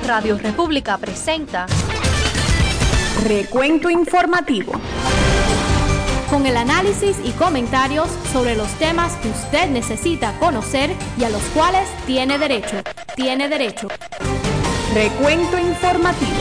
Radio República presenta Recuento Informativo, con el análisis y comentarios sobre los temas que usted necesita conocer y a los cuales tiene derecho. Recuento Informativo.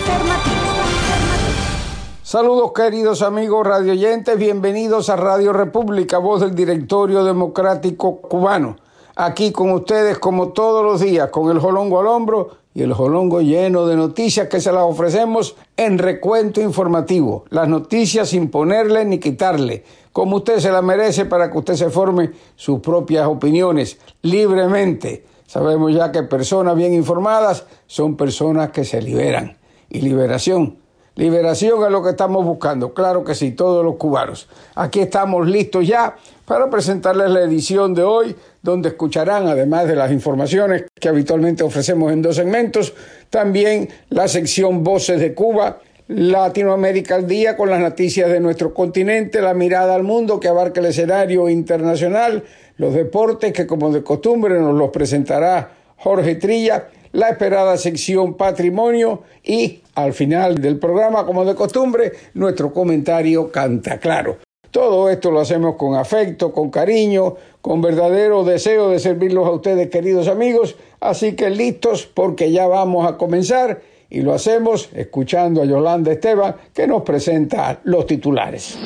Saludos queridos amigos radioyentes, bienvenidos a Radio República, voz del Directorio Democrático Cubano. Aquí con ustedes como todos los días, con el jolongo al hombro y el jolongo lleno de noticias que se las ofrecemos en Recuento Informativo. Las noticias sin ponerle ni quitarle, como usted se las merece para que usted se forme sus propias opiniones libremente. Sabemos ya que personas bien informadas son personas que se liberan. Y liberación es lo que estamos buscando, claro que sí, todos los cubanos. Aquí estamos listos ya para presentarles la edición de hoy, donde escucharán, además de las informaciones que habitualmente ofrecemos en dos segmentos, también la sección Voces de Cuba, Latinoamérica al Día con las noticias de nuestro continente, la mirada al mundo que abarca el escenario internacional, los deportes que como de costumbre nos los presentará Jorge Trilla, la esperada sección Patrimonio y al final del programa, como de costumbre, nuestro comentario Canta Claro. Todo esto lo hacemos con afecto, con cariño, con verdadero deseo de servirlos a ustedes, queridos amigos. Así que listos porque ya vamos a comenzar y lo hacemos escuchando a Yolanda Esteban, que nos presenta los titulares.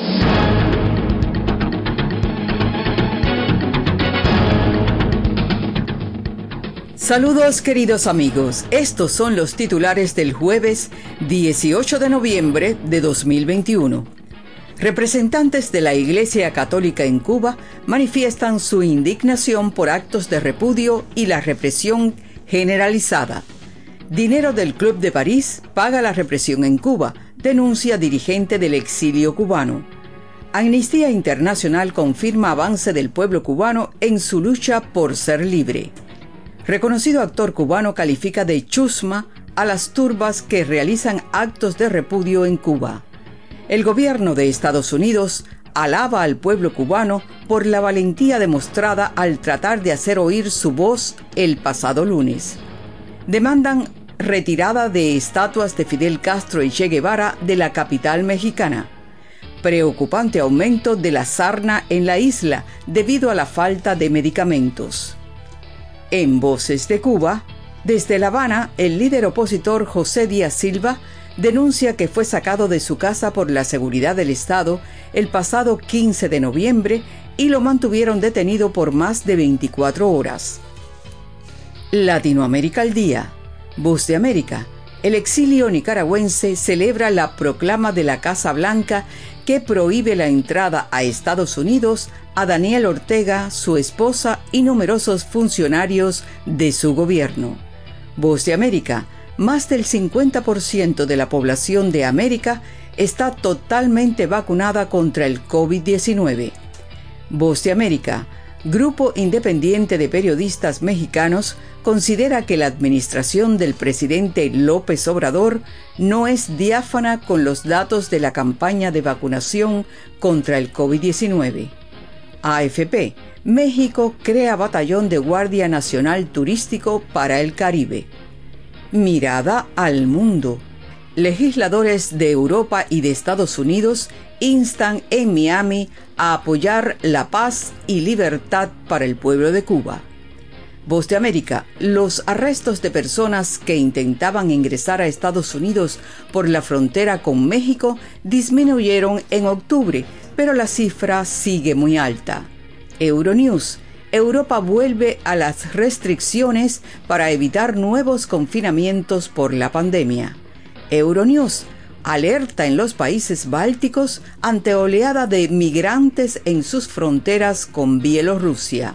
Saludos queridos amigos, estos son los titulares del jueves 18 de noviembre de 2021. Representantes de la Iglesia Católica en Cuba manifiestan su indignación por actos de repudio y la represión generalizada. Dinero del Club de París paga la represión en Cuba, denuncia dirigente del exilio cubano. Amnistía Internacional confirma avance del pueblo cubano en su lucha por ser libre. Reconocido actor cubano califica de chusma a las turbas que realizan actos de repudio en Cuba. El gobierno de Estados Unidos alaba al pueblo cubano por la valentía demostrada al tratar de hacer oír su voz el pasado lunes. Demandan retirada de estatuas de Fidel Castro y Che Guevara de la capital mexicana. Preocupante aumento de la sarna en la isla debido a la falta de medicamentos. En Voces de Cuba, desde La Habana, el líder opositor José Díaz Silva denuncia que fue sacado de su casa por la seguridad del Estado el pasado 15 de noviembre y lo mantuvieron detenido por más de 24 horas. Latinoamérica al Día. Voz de América. El exilio nicaragüense celebra la proclama de la Casa Blanca que prohíbe la entrada a Estados Unidos a Daniel Ortega, su esposa y numerosos funcionarios de su gobierno. Voz de América. Más del 50% de la población de América está totalmente vacunada contra el COVID-19. Voz de América. Grupo Independiente de Periodistas Mexicanos considera que la administración del presidente López Obrador no es diáfana con los datos de la campaña de vacunación contra el COVID-19. AFP. México crea batallón de Guardia Nacional Turístico para el Caribe. Mirada al mundo. Legisladores de Europa y de Estados Unidos instan en Miami a apoyar la paz y libertad para el pueblo de Cuba. Voz de América. Los arrestos de personas que intentaban ingresar a Estados Unidos por la frontera con México disminuyeron en octubre, pero la cifra sigue muy alta. Euronews. Europa vuelve a las restricciones para evitar nuevos confinamientos por la pandemia. Euronews. Alerta en los países bálticos ante oleada de migrantes en sus fronteras con Bielorrusia.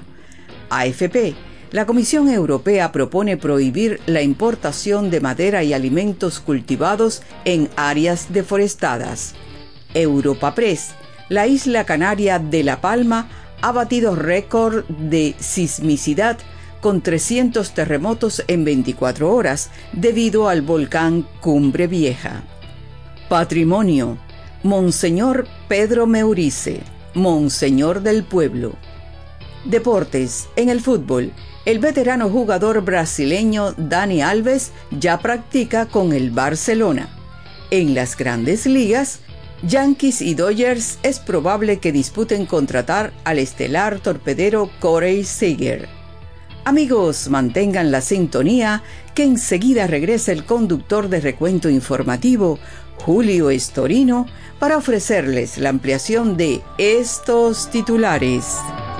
AFP. La Comisión Europea propone prohibir la importación de madera y alimentos cultivados en áreas deforestadas. Europa Press. La isla canaria de La Palma ha batido récord de sismicidad con 300 terremotos en 24 horas debido al volcán Cumbre Vieja. Patrimonio. Monseñor Pedro Meurice, Monseñor del Pueblo. Deportes. En el fútbol, el veterano jugador brasileño Dani Alves ya practica con el Barcelona. En las grandes ligas, Yankees y Dodgers es probable que disputen contratar al estelar torpedero Corey Seager. Amigos, mantengan la sintonía, que enseguida regresa el conductor de recuento informativo, Julio Estorino, para ofrecerles la ampliación de estos titulares.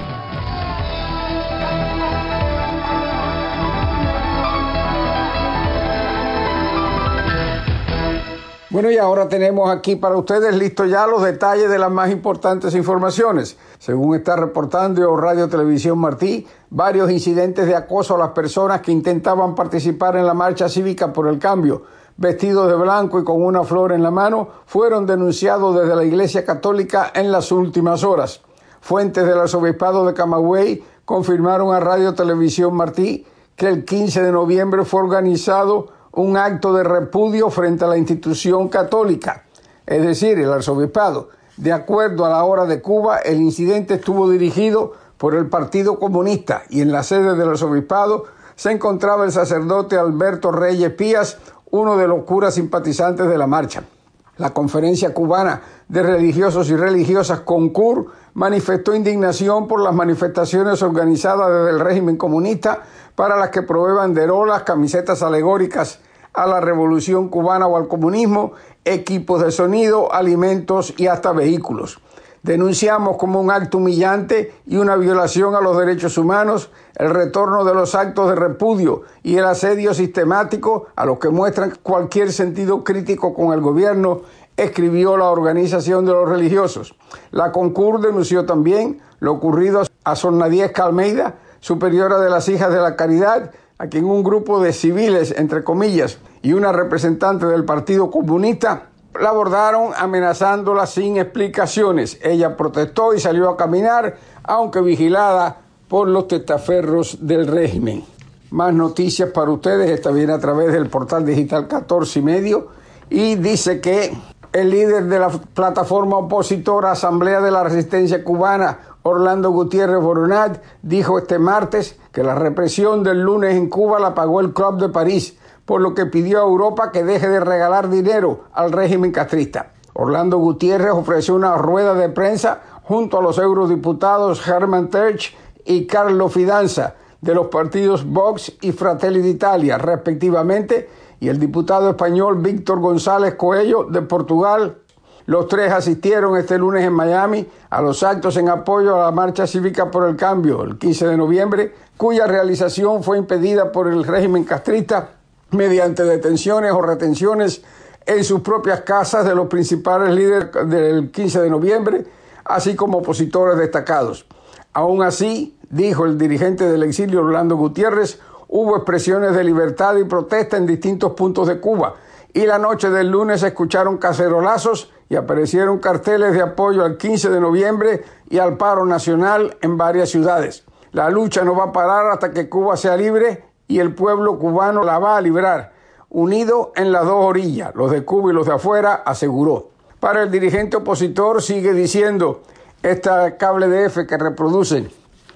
Bueno, y ahora tenemos aquí para ustedes listos ya los detalles de las más importantes informaciones. Según está reportando Radio Televisión Martí, varios incidentes de acoso a las personas que intentaban participar en la marcha cívica por el cambio, vestidos de blanco y con una flor en la mano, fueron denunciados desde la Iglesia Católica en las últimas horas. Fuentes del Arzobispado de Camagüey confirmaron a Radio Televisión Martí que el 15 de noviembre fue organizado un acto de repudio frente a la institución católica, es decir, el arzobispado. De acuerdo a La Hora de Cuba, el incidente estuvo dirigido por el Partido Comunista y en la sede del arzobispado se encontraba el sacerdote Alberto Reyes Pías, uno de los curas simpatizantes de la marcha. La Conferencia Cubana de Religiosos y Religiosas, CONCUR, manifestó indignación por las manifestaciones organizadas desde el régimen comunista para las que provee banderolas, camisetas alegóricas a la revolución cubana o al comunismo, equipos de sonido, alimentos y hasta vehículos. Denunciamos como un acto humillante y una violación a los derechos humanos el retorno de los actos de repudio y el asedio sistemático a los que muestran cualquier sentido crítico con el gobierno, escribió la Organización de los Religiosos. La CONCUR denunció también lo ocurrido a Sor Nadiesca Almeida, superiora de las Hijas de la Caridad, a quien un grupo de civiles, entre comillas, y una representante del Partido Comunista la abordaron amenazándola sin explicaciones. Ella protestó y salió a caminar, aunque vigilada por los testaferros del régimen. Más noticias para ustedes, esta viene a través del portal digital 14 y medio, y dice que el líder de la plataforma opositora Asamblea de la Resistencia Cubana, Orlando Gutiérrez Boronat, dijo este martes que la represión del lunes en Cuba la pagó el Club de París, por lo que pidió a Europa que deje de regalar dinero al régimen castrista. Orlando Gutiérrez ofreció una rueda de prensa junto a los eurodiputados Herman Terch y Carlo Fidanza, de los partidos Vox y Fratelli d'Italia, respectivamente, y el diputado español Víctor González Coello, de Portugal. Los tres asistieron este lunes en Miami a los actos en apoyo a la marcha cívica por el cambio, el 15 de noviembre, cuya realización fue impedida por el régimen castrista mediante detenciones o retenciones en sus propias casas de los principales líderes del 15 de noviembre, así como opositores destacados. Aún así, dijo el dirigente del exilio Orlando Gutiérrez, hubo expresiones de libertad y protesta en distintos puntos de Cuba, y la noche del lunes se escucharon cacerolazos y aparecieron carteles de apoyo al 15 de noviembre y al paro nacional en varias ciudades. La lucha no va a parar hasta que Cuba sea libre y el pueblo cubano la va a librar, unido en las dos orillas, los de Cuba y los de afuera, aseguró. Para el dirigente opositor, sigue diciendo esta cable de F que reproducen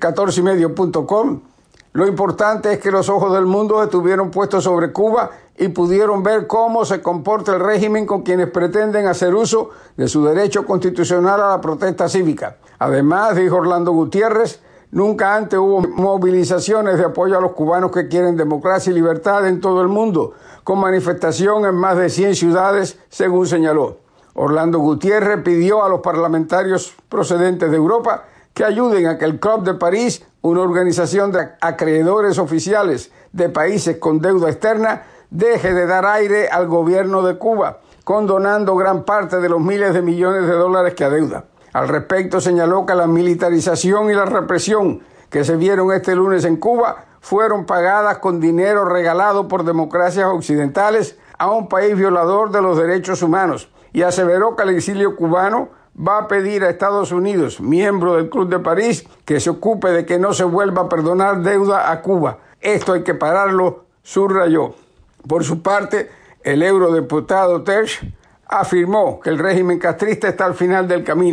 14ymedio.com, lo importante es que los ojos del mundo estuvieron puestos sobre Cuba y pudieron ver cómo se comporta el régimen con quienes pretenden hacer uso de su derecho constitucional a la protesta cívica. Además, dijo Orlando Gutiérrez, nunca antes hubo movilizaciones de apoyo a los cubanos que quieren democracia y libertad en todo el mundo, con manifestación en más de 100 ciudades, según señaló. Orlando Gutiérrez pidió a los parlamentarios procedentes de Europa que ayuden a que el Club de París, una organización de acreedores oficiales de países con deuda externa, deje de dar aire al gobierno de Cuba, condonando gran parte de los miles de millones de dólares que adeuda. Al respecto, señaló que la militarización y la represión que se vieron este lunes en Cuba fueron pagadas con dinero regalado por democracias occidentales a un país violador de los derechos humanos, y aseveró que el exilio cubano va a pedir a Estados Unidos, miembro del Club de París, que se ocupe de que no se vuelva a perdonar deuda a Cuba. Esto hay que pararlo, subrayó. Por su parte, el eurodiputado Terch afirmó que el régimen castrista está al final del camino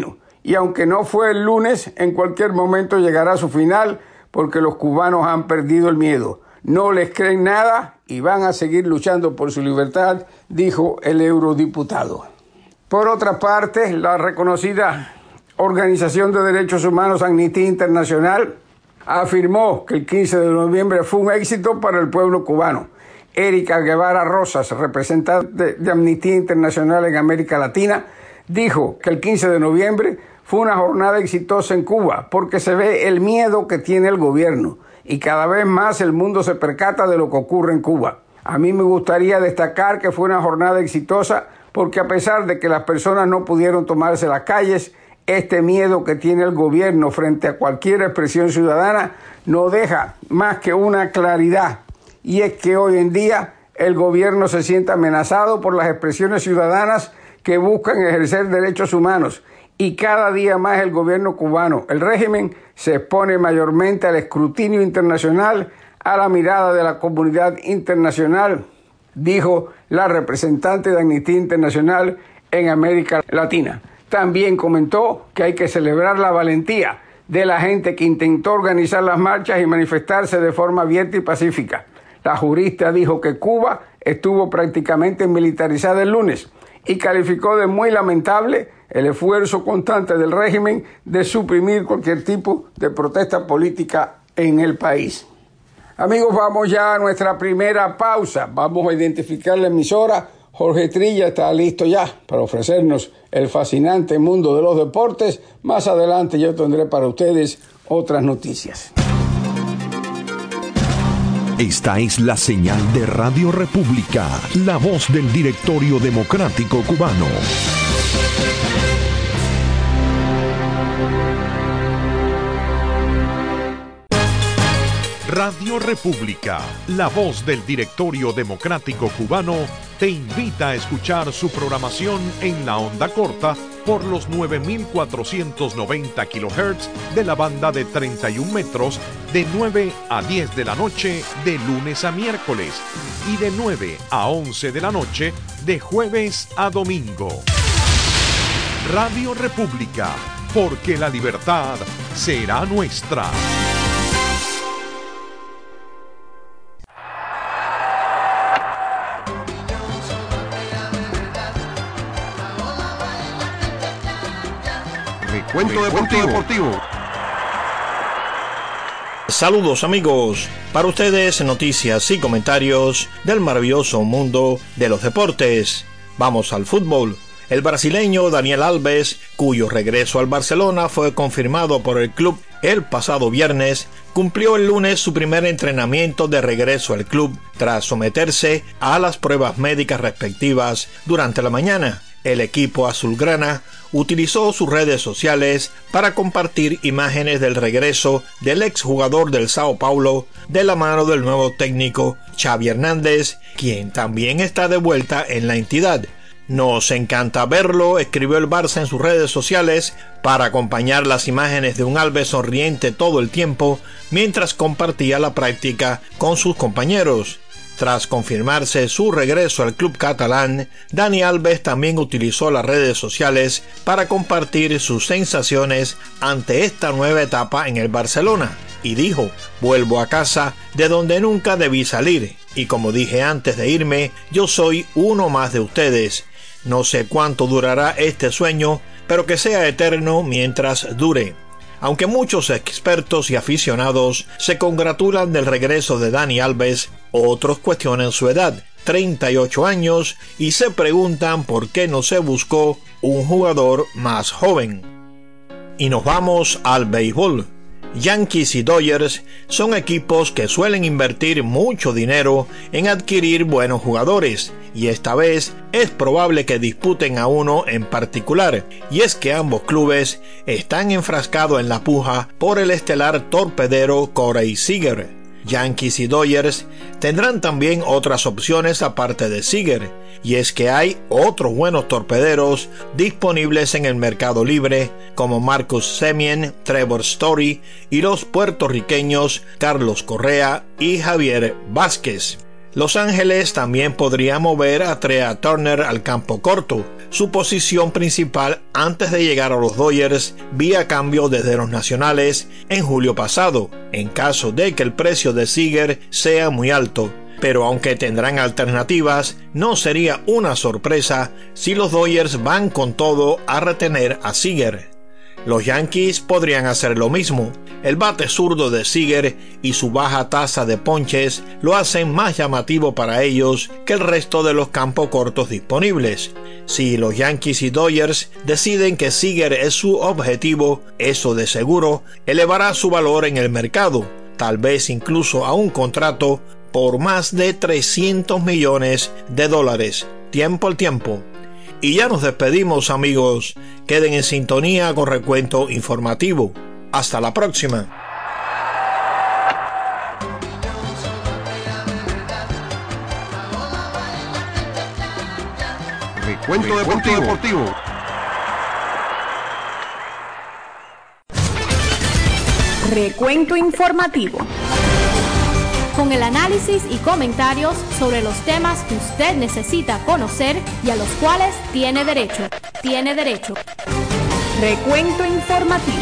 y aunque no fue el lunes, en cualquier momento llegará a su final porque los cubanos han perdido el miedo. No les creen nada y van a seguir luchando por su libertad, dijo el eurodiputado. Por otra parte, la reconocida Organización de Derechos Humanos Amnistía Internacional afirmó que el 15 de noviembre fue un éxito para el pueblo cubano. Erika Guevara Rosas, representante de Amnistía Internacional en América Latina, dijo que el 15 de noviembre fue una jornada exitosa en Cuba porque se ve el miedo que tiene el gobierno y cada vez más el mundo se percata de lo que ocurre en Cuba. A mí me gustaría destacar que fue una jornada exitosa porque a pesar de que las personas no pudieron tomarse las calles, este miedo que tiene el gobierno frente a cualquier expresión ciudadana no deja más que una claridad, y es que hoy en día el gobierno se siente amenazado por las expresiones ciudadanas que buscan ejercer derechos humanos, y cada día más el gobierno cubano, el régimen, se expone mayormente al escrutinio internacional, a la mirada de la comunidad internacional, dijo la representante de Amnistía Internacional en América Latina. También comentó que hay que celebrar la valentía de la gente que intentó organizar las marchas y manifestarse de forma abierta y pacífica. La jurista dijo que Cuba estuvo prácticamente militarizada el lunes y calificó de muy lamentable el esfuerzo constante del régimen de suprimir cualquier tipo de protesta política en el país. Amigos, vamos ya a nuestra primera pausa. Vamos a identificar la emisora. Jorge Trilla está listo ya para ofrecernos el fascinante mundo de los deportes. Más adelante yo tendré para ustedes otras noticias. Esta es la señal de Radio República, la voz del Directorio Democrático Cubano. Radio República, la voz del Directorio Democrático Cubano, te invita a escuchar su programación en la onda corta por los 9.490 kHz de la banda de 31 metros de 9 a 10 de la noche de lunes a miércoles y de 9 a 11 de la noche de jueves a domingo. Radio República, porque la libertad será nuestra. Cuento deportivo. Saludos amigos, para ustedes noticias y comentarios del maravilloso mundo de los deportes. Vamos al fútbol. El brasileño Daniel Alves, cuyo regreso al Barcelona fue confirmado por el club el pasado viernes, cumplió el lunes su primer entrenamiento de regreso al club tras someterse a las pruebas médicas respectivas durante la mañana. El equipo azulgrana utilizó sus redes sociales para compartir imágenes del regreso del exjugador del Sao Paulo de la mano del nuevo técnico Xavi Hernández, quien también está de vuelta en la entidad. Nos encanta verlo, escribió el Barça en sus redes sociales para acompañar las imágenes de un Alves sonriente todo el tiempo mientras compartía la práctica con sus compañeros. Tras confirmarse su regreso al club catalán, Dani Alves también utilizó las redes sociales para compartir sus sensaciones ante esta nueva etapa en el Barcelona y dijo: vuelvo a casa de donde nunca debí salir y como dije antes de irme, yo soy uno más de ustedes. No sé cuánto durará este sueño, pero que sea eterno mientras dure. Aunque muchos expertos y aficionados se congratulan del regreso de Dani Alves, otros cuestionan su edad, 38 años, y se preguntan por qué no se buscó un jugador más joven. Y nos vamos al béisbol. Yankees y Dodgers son equipos que suelen invertir mucho dinero en adquirir buenos jugadores, y esta vez es probable que disputen a uno en particular, y es que ambos clubes están enfrascados en la puja por el estelar torpedero Corey Seager. Yankees y Dodgers tendrán también otras opciones aparte de Seager, y es que hay otros buenos torpederos disponibles en el mercado libre como Marcus Semien, Trevor Story y los puertorriqueños Carlos Correa y Javier Vázquez. Los Ángeles también podría mover a Trea Turner al campo corto, su posición principal antes de llegar a los Dodgers vía cambio desde los Nacionales en julio pasado, en caso de que el precio de Seager sea muy alto. Pero aunque tendrán alternativas, no sería una sorpresa si los Dodgers van con todo a retener a Seager. Los Yankees podrían hacer lo mismo. El bate zurdo de Seager y su baja tasa de ponches lo hacen más llamativo para ellos que el resto de los campos cortos disponibles. Si los Yankees y Dodgers deciden que Seager es su objetivo, eso de seguro elevará su valor en el mercado, tal vez incluso a un contrato por más de $300 millones. Tiempo al tiempo. Y ya nos despedimos, amigos. Queden en sintonía con Recuento Informativo. Hasta la próxima. Recuento Deportivo. Recuento informativo. Con el análisis y comentarios sobre los temas que usted necesita conocer y a los cuales tiene derecho. Recuento informativo.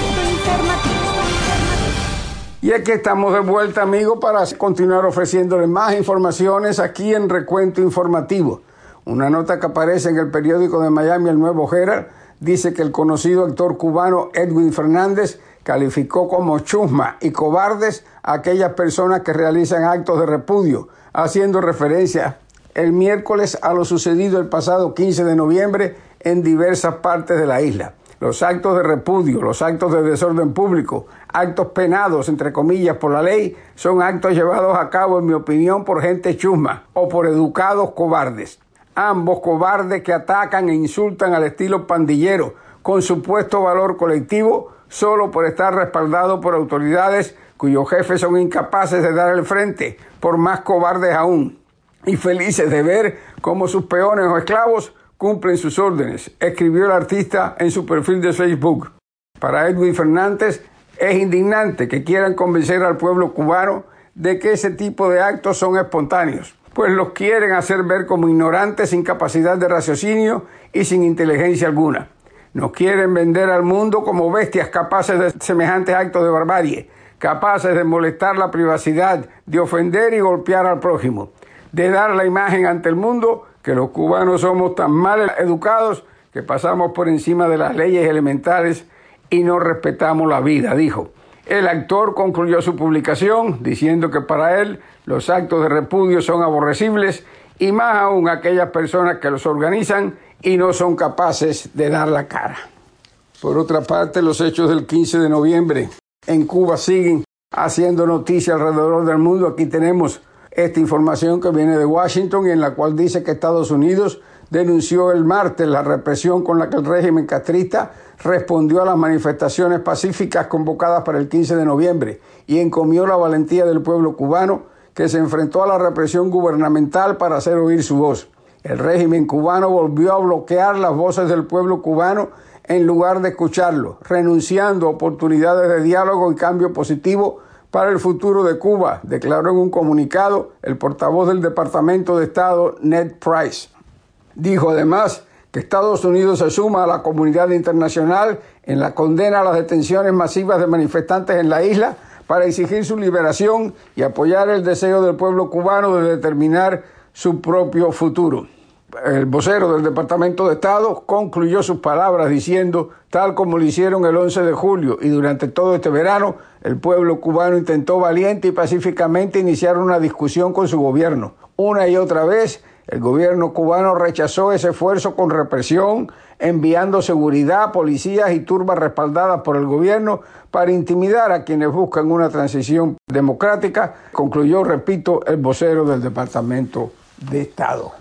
Y aquí estamos de vuelta, amigos, para continuar ofreciéndoles más informaciones aquí en Recuento Informativo. Una nota que aparece en el periódico de Miami, el Nuevo Herald, dice que el conocido actor cubano Edwin Fernández calificó como chusma y cobardes a aquellas personas que realizan actos de repudio, haciendo referencia el miércoles a lo sucedido el pasado 15 de noviembre en diversas partes de la isla. Los actos de repudio, los actos de desorden público, actos penados, entre comillas, por la ley, son actos llevados a cabo, en mi opinión, por gente chusma o por educados cobardes. Ambos cobardes que atacan e insultan al estilo pandillero con supuesto valor colectivo solo por estar respaldados por autoridades cuyos jefes son incapaces de dar el frente, por más cobardes aún, y felices de ver cómo sus peones o esclavos cumplen sus órdenes, escribió el artista en su perfil de Facebook. Para Edwin Fernández es indignante que quieran convencer al pueblo cubano de que ese tipo de actos son espontáneos, pues los quieren hacer ver como ignorantes, sin capacidad de raciocinio y sin inteligencia alguna. Nos quieren vender al mundo como bestias capaces de semejantes actos de barbarie, capaces de molestar la privacidad, de ofender y golpear al prójimo, de dar la imagen ante el mundo que los cubanos somos tan mal educados que pasamos por encima de las leyes elementales y no respetamos la vida, dijo. El actor concluyó su publicación diciendo que para él los actos de repudio son aborrecibles y más aún aquellas personas que los organizan y no son capaces de dar la cara. Por otra parte, los hechos del 15 de noviembre en Cuba siguen haciendo noticia alrededor del mundo. Aquí tenemos esta información que viene de Washington y en la cual dice que Estados Unidos denunció el martes la represión con la que el régimen castrista respondió a las manifestaciones pacíficas convocadas para el 15 de noviembre y encomió la valentía del pueblo cubano que se enfrentó a la represión gubernamental para hacer oír su voz. El régimen cubano volvió a bloquear las voces del pueblo cubano en lugar de escucharlo, renunciando a oportunidades de diálogo y cambio positivo para el futuro de Cuba, declaró en un comunicado el portavoz del Departamento de Estado, Ned Price. Dijo además que Estados Unidos se suma a la comunidad internacional en la condena a las detenciones masivas de manifestantes en la isla para exigir su liberación y apoyar el deseo del pueblo cubano de determinar su propio futuro. El vocero del Departamento de Estado concluyó sus palabras diciendo, tal como lo hicieron el 11 de julio y durante todo este verano, el pueblo cubano intentó valiente y pacíficamente iniciar una discusión con su gobierno. Una y otra vez, el gobierno cubano rechazó ese esfuerzo con represión, enviando seguridad, policías y turbas respaldadas por el gobierno para intimidar a quienes buscan una transición democrática, concluyó, repito, el vocero del Departamento de Estado.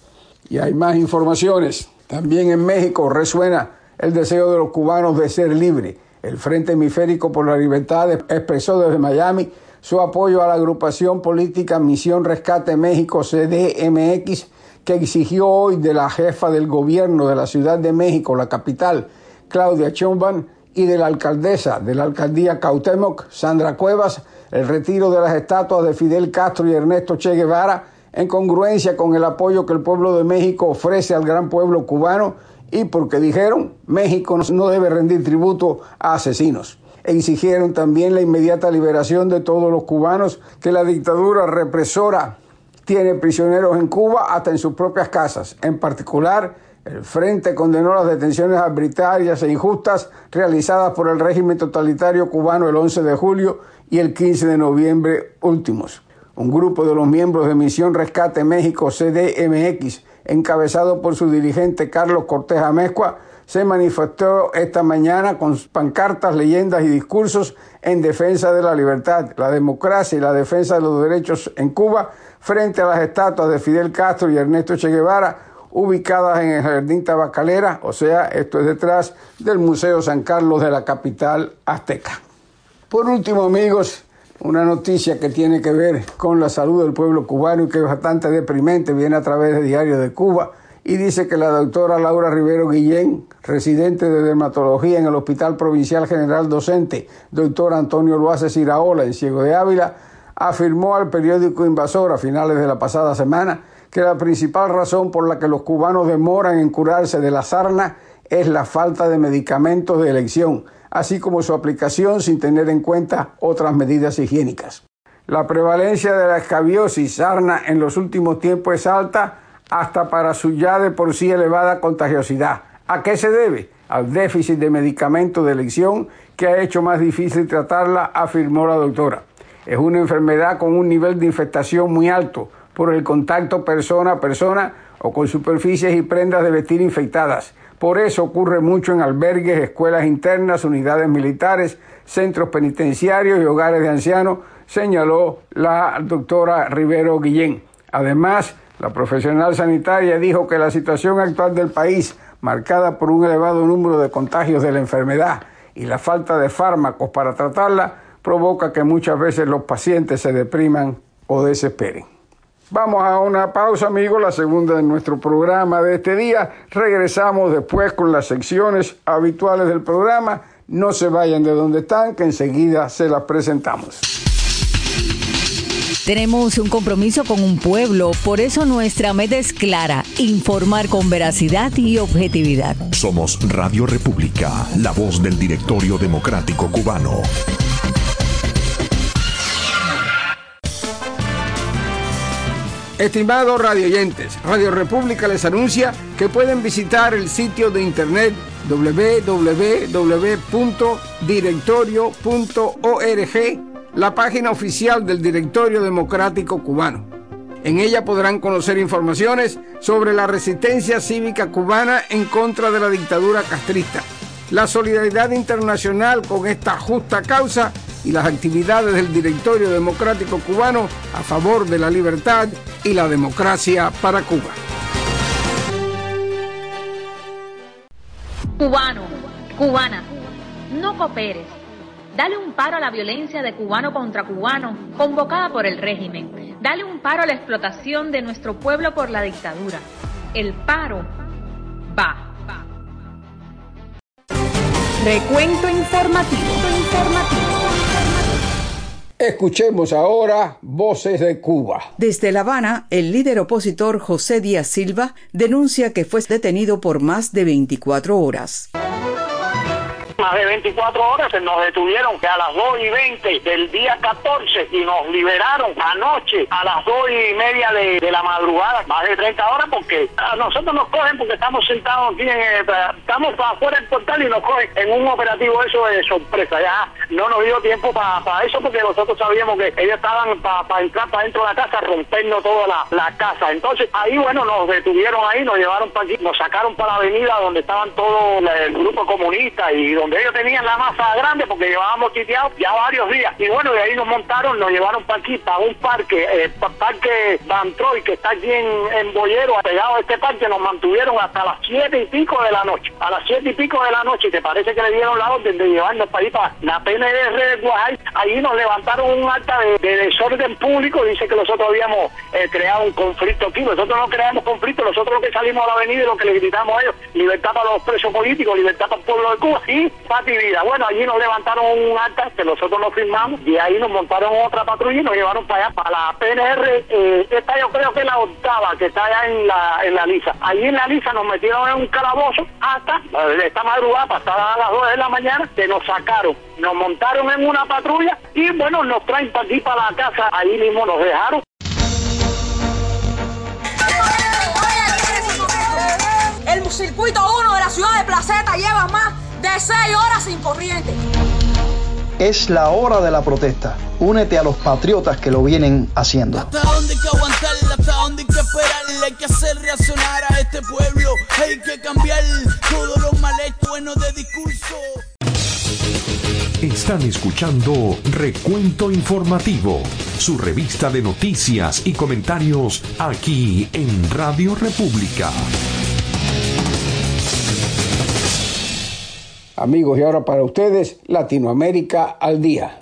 Y hay más informaciones. También en México resuena el deseo de los cubanos de ser libres. El Frente Hemisférico por la Libertad expresó desde Miami su apoyo a la agrupación política Misión Rescate México CDMX, que exigió hoy de la jefa del gobierno de la Ciudad de México, la capital, Claudia Sheinbaum, y de la alcaldesa de la alcaldía Cuauhtémoc, Sandra Cuevas, el retiro de las estatuas de Fidel Castro y Ernesto Che Guevara en congruencia con el apoyo que el pueblo de México ofrece al gran pueblo cubano y porque dijeron, México no debe rendir tributo a asesinos. Exigieron también la inmediata liberación de todos los cubanos que la dictadura represora tiene prisioneros en Cuba hasta en sus propias casas. En particular, el Frente condenó las detenciones arbitrarias e injustas realizadas por el régimen totalitario cubano el 11 de julio y el 15 de noviembre últimos. Un grupo de los miembros de Misión Rescate México CDMX, encabezado por su dirigente Carlos Cortés Amezcua, se manifestó esta mañana con pancartas, leyendas y discursos en defensa de la libertad, la democracia y la defensa de los derechos en Cuba frente a las estatuas de Fidel Castro y Ernesto Che Guevara ubicadas en el Jardín Tabacalera, o sea, esto es detrás del Museo San Carlos de la capital azteca. Por último, amigos, una noticia que tiene que ver con la salud del pueblo cubano y que es bastante deprimente, viene a través de Diario de Cuba y dice que la doctora Laura Rivero Guillén, residente de dermatología en el Hospital Provincial General Docente, doctor Antonio Loaces Iraola, en Ciego de Ávila, afirmó al periódico Invasor a finales de la pasada semana que la principal razón por la que los cubanos demoran en curarse de la sarna es la falta de medicamentos de elección, así como su aplicación sin tener en cuenta otras medidas higiénicas. La prevalencia de la escabiosis sarna en los últimos tiempos es alta hasta para su ya de por sí elevada contagiosidad. ¿A qué se debe? Al déficit de medicamentos de elección que ha hecho más difícil tratarla, afirmó la doctora. Es una enfermedad con un nivel de infectación muy alto por el contacto persona a persona o con superficies y prendas de vestir infectadas. Por eso ocurre mucho en albergues, escuelas internas, unidades militares, centros penitenciarios y hogares de ancianos, señaló la doctora Rivero Guillén. Además, la profesional sanitaria dijo que la situación actual del país, marcada por un elevado número de contagios de la enfermedad y la falta de fármacos para tratarla, provoca que muchas veces los pacientes se depriman o desesperen. Vamos a una pausa, amigos, la segunda de nuestro programa de este día. Regresamos después con las secciones habituales del programa. No se vayan de donde están, que enseguida se las presentamos. Tenemos un compromiso con un pueblo, por eso nuestra meta es clara: informar con veracidad y objetividad. Somos Radio República, la voz del Directorio Democrático Cubano. Estimados radioyentes, Radio República les anuncia que pueden visitar el sitio de internet www.directorio.org, la página oficial del Directorio Democrático Cubano. En ella podrán conocer informaciones sobre la resistencia cívica cubana en contra de la dictadura castrista, la solidaridad internacional con esta justa causa y las actividades del Directorio Democrático Cubano a favor de la libertad y la democracia para Cuba. Cubano, cubana, no cooperes. Dale un paro a la violencia de cubano contra cubano convocada por el régimen. Dale un paro a la explotación de nuestro pueblo por la dictadura. El paro va. Recuento informativo. Escuchemos ahora Voces de Cuba. Desde La Habana, el líder opositor José Díaz Silva denuncia que fue detenido por más de 24 horas. Más de 24 horas nos detuvieron a las 2:20 del día 14 y nos liberaron anoche a las 2:30 de la madrugada, más de 30 horas, porque a nosotros nos cogen porque estamos sentados aquí, estamos afuera del portal y nos cogen en un operativo eso de sorpresa. Ya no nos dio tiempo para eso porque nosotros sabíamos que ellos estaban para entrar para dentro de la casa, rompiendo toda la casa. Entonces ahí, bueno, nos detuvieron ahí, nos llevaron para aquí, nos sacaron para la avenida donde estaban todo el grupo comunista y donde ellos tenían la masa grande porque llevábamos sitiados ya varios días. Y bueno, de ahí nos montaron, nos llevaron para aquí, para un parque, parque Van Troy, que está aquí en Boyero, pegado a este parque. Nos mantuvieron hasta las 7:00 de la noche. A las 7:00 de la noche, te parece que le dieron la orden de llevarnos para ahí, para la PNR de Guajay. Ahí nos levantaron un acta de desorden público. Dice que nosotros habíamos creado un conflicto aquí. Nosotros no creamos conflicto, nosotros lo que salimos a la avenida y lo que le gritamos a ellos: libertad para los presos políticos, libertad para el pueblo de Cuba. Y Pati Vida. Bueno, allí nos levantaron un acta que nosotros nos firmamos y ahí nos montaron otra patrulla y nos llevaron para allá, para la PNR. Esta yo creo que es la octava que está allá en la Lisa. Allí en la Lisa nos metieron en un calabozo hasta esta madrugada, hasta las 2 de la mañana, que nos sacaron. Nos montaron en una patrulla y bueno, nos traen para aquí, para la casa. Ahí mismo nos dejaron. El circuito 1 de la ciudad de Placeta lleva más de 6 horas sin corriente. Es la hora de la protesta. Únete a los patriotas que lo vienen haciendo. ¿Hasta dónde hay que aguantarla? ¿Hasta dónde hay que esperarla? Hay que hacer reaccionar a este pueblo. Hay que cambiar todos los males buenos de discurso. Están escuchando Recuento Informativo, su revista de noticias y comentarios aquí en Radio República. Amigos, y ahora para ustedes, Latinoamérica al día.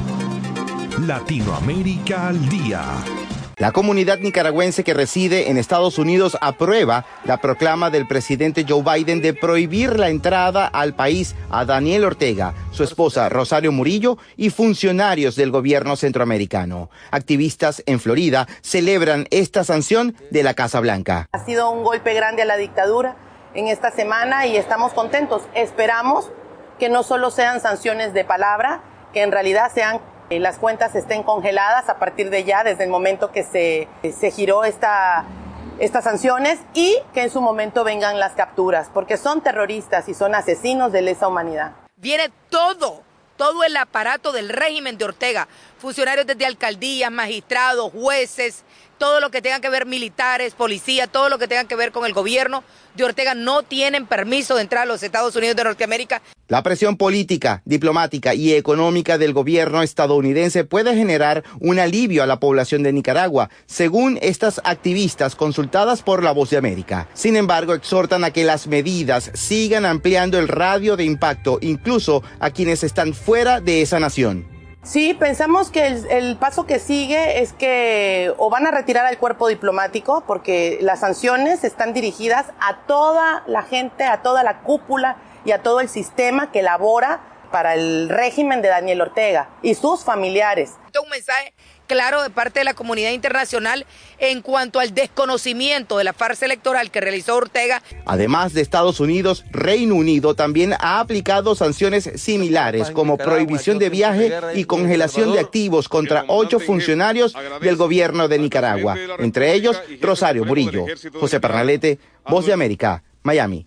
Latinoamérica al día. La comunidad nicaragüense que reside en Estados Unidos aprueba la proclama del presidente Joe Biden de prohibir la entrada al país a Daniel Ortega, su esposa Rosario Murillo y funcionarios del gobierno centroamericano. Activistas en Florida celebran esta sanción de la Casa Blanca. Ha sido un golpe grande a la dictadura en esta semana y estamos contentos. Esperamos que no solo sean sanciones de palabra, que en realidad sean las cuentas estén congeladas a partir de ya, desde el momento que se giró estas sanciones, y que en su momento vengan las capturas, porque son terroristas y son asesinos de lesa humanidad. Viene todo el aparato del régimen de Ortega, funcionarios desde alcaldías, magistrados, jueces, todo lo que tenga que ver, militares, policía, todo lo que tenga que ver con el gobierno de Ortega, no tienen permiso de entrar a los Estados Unidos de Norteamérica. La presión política, diplomática y económica del gobierno estadounidense puede generar un alivio a la población de Nicaragua, según estas activistas consultadas por La Voz de América. Sin embargo, exhortan a que las medidas sigan ampliando el radio de impacto, incluso a quienes están fuera de esa nación. Sí, pensamos que el paso que sigue es que o van a retirar al cuerpo diplomático, porque las sanciones están dirigidas a toda la gente, a toda la cúpula y a todo el sistema que labora para el régimen de Daniel Ortega y sus familiares. Un mensaje claro de parte de la comunidad internacional en cuanto al desconocimiento de la farsa electoral que realizó Ortega. Además de Estados Unidos, Reino Unido también ha aplicado sanciones similares como prohibición de viaje y congelación de activos contra 8 funcionarios del gobierno de Nicaragua, entre ellos Rosario Murillo. José Pernalete, Voz de América, Miami.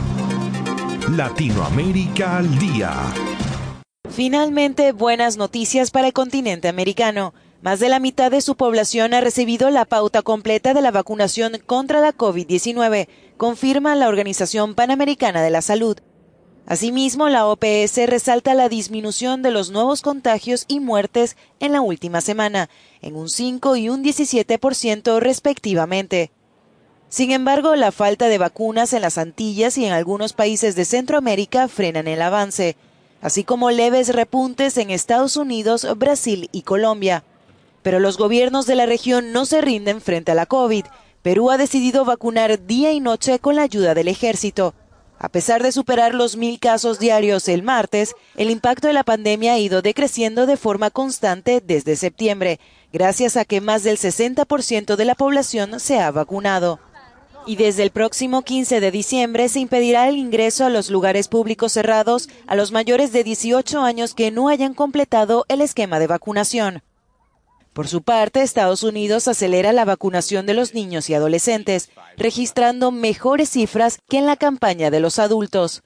Latinoamérica al día. Finalmente, buenas noticias para el continente americano. Más de la mitad de su población ha recibido la pauta completa de la vacunación contra la COVID-19, confirma la Organización Panamericana de la Salud. Asimismo, la OPS resalta la disminución de los nuevos contagios y muertes en la última semana, en un 5 y un 17% respectivamente. Sin embargo, la falta de vacunas en las Antillas y en algunos países de Centroamérica frenan el avance, así como leves repuntes en Estados Unidos, Brasil y Colombia. Pero los gobiernos de la región no se rinden frente a la COVID. Perú ha decidido vacunar día y noche con la ayuda del ejército. A pesar de superar los 1,000 casos diarios el martes, el impacto de la pandemia ha ido decreciendo de forma constante desde septiembre, gracias a que más del 60% de la población se ha vacunado. Y desde el próximo 15 de diciembre se impedirá el ingreso a los lugares públicos cerrados a los mayores de 18 años que no hayan completado el esquema de vacunación. Por su parte, Estados Unidos acelera la vacunación de los niños y adolescentes, registrando mejores cifras que en la campaña de los adultos.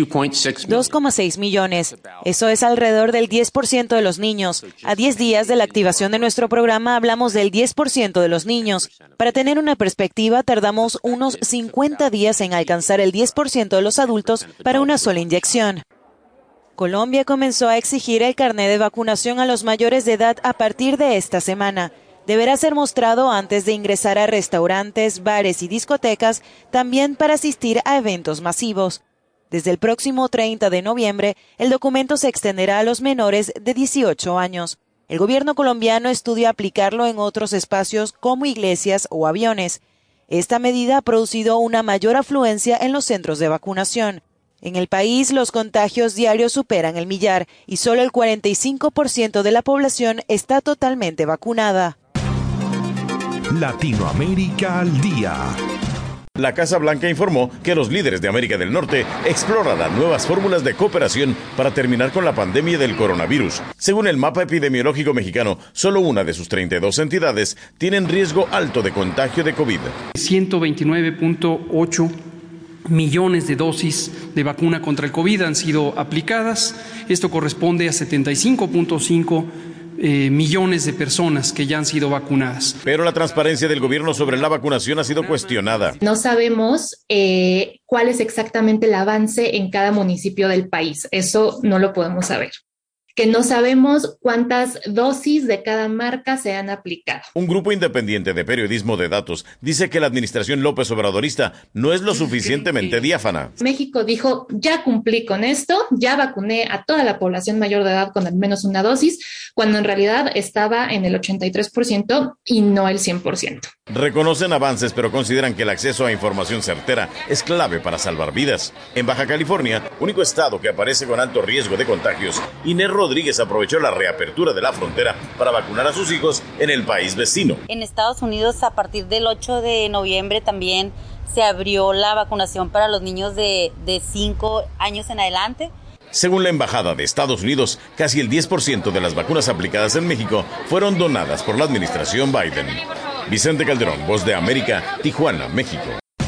2,6 millones. Eso es alrededor del 10% de los niños. A 10 días de la activación de nuestro programa hablamos del 10% de los niños. Para tener una perspectiva, tardamos unos 50 días en alcanzar el 10% de los adultos para una sola inyección. Colombia comenzó a exigir el carné de vacunación a los mayores de edad a partir de esta semana. Deberá ser mostrado antes de ingresar a restaurantes, bares y discotecas, también para asistir a eventos masivos. Desde el próximo 30 de noviembre, el documento se extenderá a los menores de 18 años. El gobierno colombiano estudia aplicarlo en otros espacios como iglesias o aviones. Esta medida ha producido una mayor afluencia en los centros de vacunación. En el país, los contagios diarios superan el 1.000.000 y solo el 45% de la población está totalmente vacunada. Latinoamérica al día. La Casa Blanca informó que los líderes de América del Norte explorarán nuevas fórmulas de cooperación para terminar con la pandemia del coronavirus. Según el mapa epidemiológico mexicano, solo una de sus 32 entidades tienen riesgo alto de contagio de COVID. 129.8 millones de dosis de vacuna contra el COVID han sido aplicadas. Esto corresponde a 75.5 millones de personas que ya han sido vacunadas. Pero la transparencia del gobierno sobre la vacunación ha sido cuestionada. No sabemos cuál es exactamente el avance en cada municipio del país. Eso no lo podemos saber. Que no sabemos cuántas dosis de cada marca se han aplicado. Un grupo independiente de periodismo de datos dice que la administración López Obradorista no es lo suficientemente diáfana. México dijo, ya cumplí con esto, ya vacuné a toda la población mayor de edad con al menos una dosis, cuando en realidad estaba en el 83% y no el 100%. Reconocen avances, pero consideran que el acceso a información certera es clave para salvar vidas. En Baja California, único estado que aparece con alto riesgo de contagios, Inés Rodríguez aprovechó la reapertura de la frontera para vacunar a sus hijos en el país vecino. En Estados Unidos, a partir del 8 de noviembre también se abrió la vacunación para los niños de 5 años en adelante. Según la Embajada de Estados Unidos, casi el 10% de las vacunas aplicadas en México fueron donadas por la administración Biden. Vicente Calderón, Voz de América, Tijuana, México.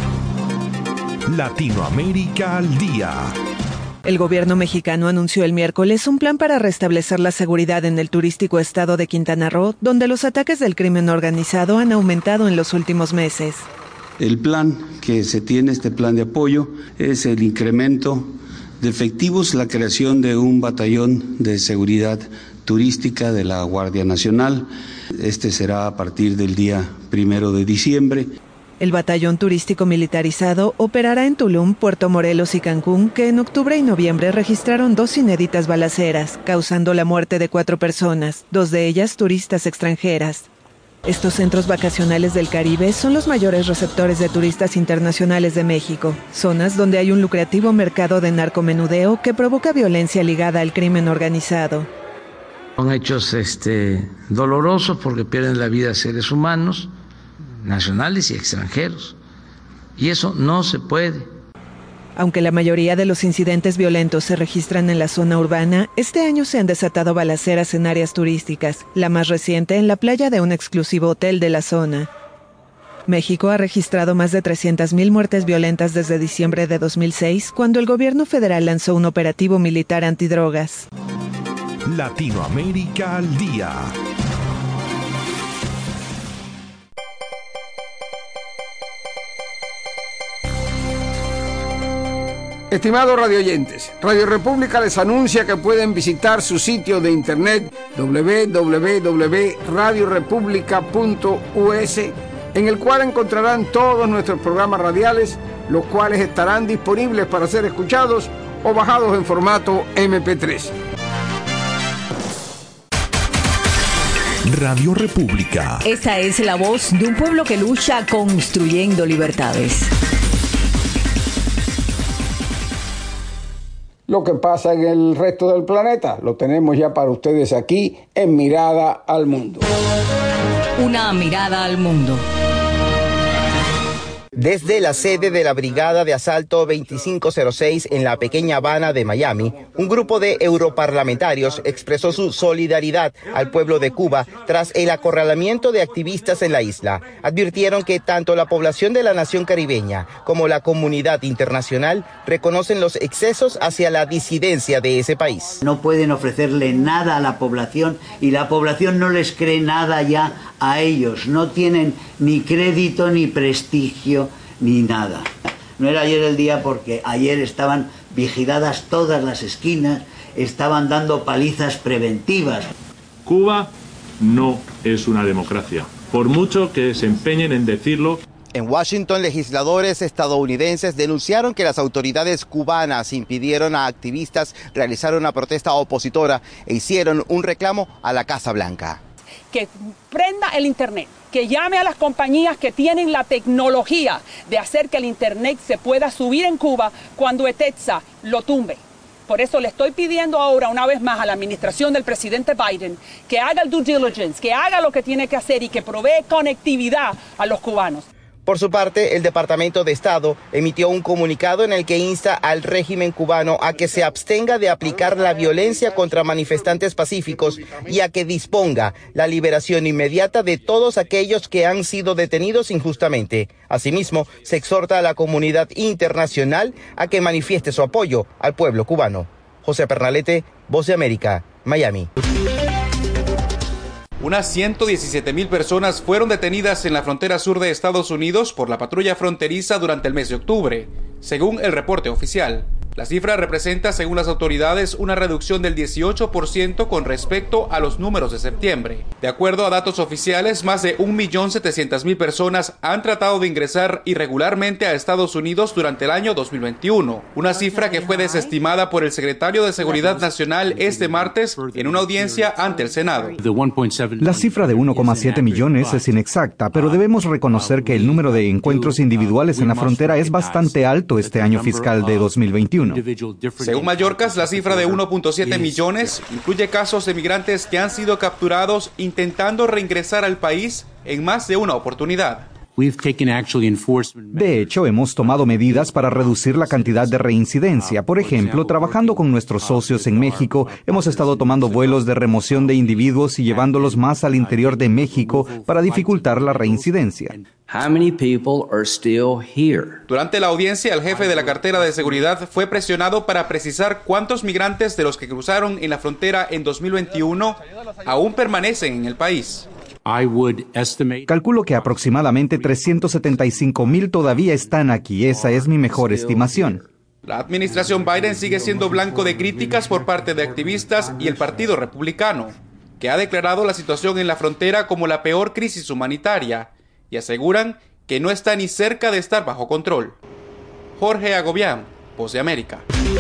Latinoamérica al día. El gobierno mexicano anunció el miércoles un plan para restablecer la seguridad en el turístico estado de Quintana Roo, donde los ataques del crimen organizado han aumentado en los últimos meses. El plan que se tiene, este plan de apoyo, es el incremento de efectivos, la creación de un batallón de seguridad turística de la Guardia Nacional. Este será a partir del día 1 de diciembre. El batallón turístico militarizado operará en Tulum, Puerto Morelos y Cancún, que en octubre y noviembre registraron 2 inéditas balaceras, causando la muerte de 4 personas, 2 de ellas turistas extranjeras. Estos centros vacacionales del Caribe son los mayores receptores de turistas internacionales de México, zonas donde hay un lucrativo mercado de narcomenudeo que provoca violencia ligada al crimen organizado. Son hechos dolorosos porque pierden la vida seres humanos, nacionales y extranjeros, y eso no se puede. Aunque la mayoría de los incidentes violentos se registran en la zona urbana, este año se han desatado balaceras en áreas turísticas, la más reciente en la playa de un exclusivo hotel de la zona. México ha registrado más de 300,000 muertes violentas desde diciembre de 2006, cuando el gobierno federal lanzó un operativo militar antidrogas. Latinoamérica al día. Estimados radioyentes, Radio República les anuncia que pueden visitar su sitio de internet www.radiorepublica.us, en el cual encontrarán todos nuestros programas radiales, los cuales estarán disponibles para ser escuchados o bajados en formato MP3. Radio República. Esa es la voz de un pueblo que lucha construyendo libertades. Lo que pasa en el resto del planeta lo tenemos ya para ustedes aquí en Mirada al Mundo. Una mirada al mundo. Desde la sede de la Brigada de Asalto 2506 en la pequeña Habana de Miami, un grupo de europarlamentarios expresó su solidaridad al pueblo de Cuba tras el acorralamiento de activistas en la isla. Advirtieron que tanto la población de la nación caribeña como la comunidad internacional reconocen los excesos hacia la disidencia de ese país. No pueden ofrecerle nada a la población y la población no les cree nada ya a ellos. No tienen ni crédito ni prestigio ni nada. No era ayer el día porque ayer estaban vigiladas todas las esquinas, estaban dando palizas preventivas. Cuba no es una democracia, por mucho que se empeñen en decirlo. En Washington, legisladores estadounidenses denunciaron que las autoridades cubanas impidieron a activistas realizar una protesta opositora e hicieron un reclamo a la Casa Blanca. que prenda el Internet, que llame a las compañías que tienen la tecnología de hacer que el Internet se pueda subir en Cuba cuando ETETSA lo tumbe. Por eso le estoy pidiendo ahora una vez más a la administración del presidente Biden que haga el due diligence, que haga lo que tiene que hacer y que provee conectividad a los cubanos. Por su parte, el Departamento de Estado emitió un comunicado en el que insta al régimen cubano a que se abstenga de aplicar la violencia contra manifestantes pacíficos y a que disponga la liberación inmediata de todos aquellos que han sido detenidos injustamente. Asimismo, se exhorta a la comunidad internacional a que manifieste su apoyo al pueblo cubano. José Pernalete, Voz de América, Miami. Unas 117,000 personas fueron detenidas en la frontera sur de Estados Unidos por la patrulla fronteriza durante el mes de octubre, según el reporte oficial. La cifra representa, según las autoridades, una reducción del 18% con respecto a los números de septiembre. De acuerdo a datos oficiales, más de 1.700.000 personas han tratado de ingresar irregularmente a Estados Unidos durante el año 2021, una cifra que fue desestimada por el secretario de Seguridad Nacional este martes en una audiencia ante el Senado. La cifra de 1,7 millones es inexacta, pero debemos reconocer que el número de encuentros individuales en la frontera es bastante alto este año fiscal de 2021. Según Mallorcas, la cifra de 1.7 millones incluye casos de migrantes que han sido capturados intentando reingresar al país en más de una oportunidad. De hecho, hemos tomado medidas para reducir la cantidad de reincidencia. Por ejemplo, trabajando con nuestros socios en México, hemos estado tomando vuelos de remoción de individuos y llevándolos más al interior de México para dificultar la reincidencia. Durante la audiencia, el jefe de la cartera de seguridad fue presionado para precisar cuántos migrantes de los que cruzaron en la frontera en 2021 aún permanecen en el país. Calculo que aproximadamente 375,000 todavía están aquí. Esa es mi mejor estimación. La administración Biden sigue siendo blanco de críticas por parte de activistas y el Partido Republicano, que ha declarado la situación en la frontera como la peor crisis humanitaria y aseguran que no está ni cerca de estar bajo control. Jorge Agobián, Voz de América.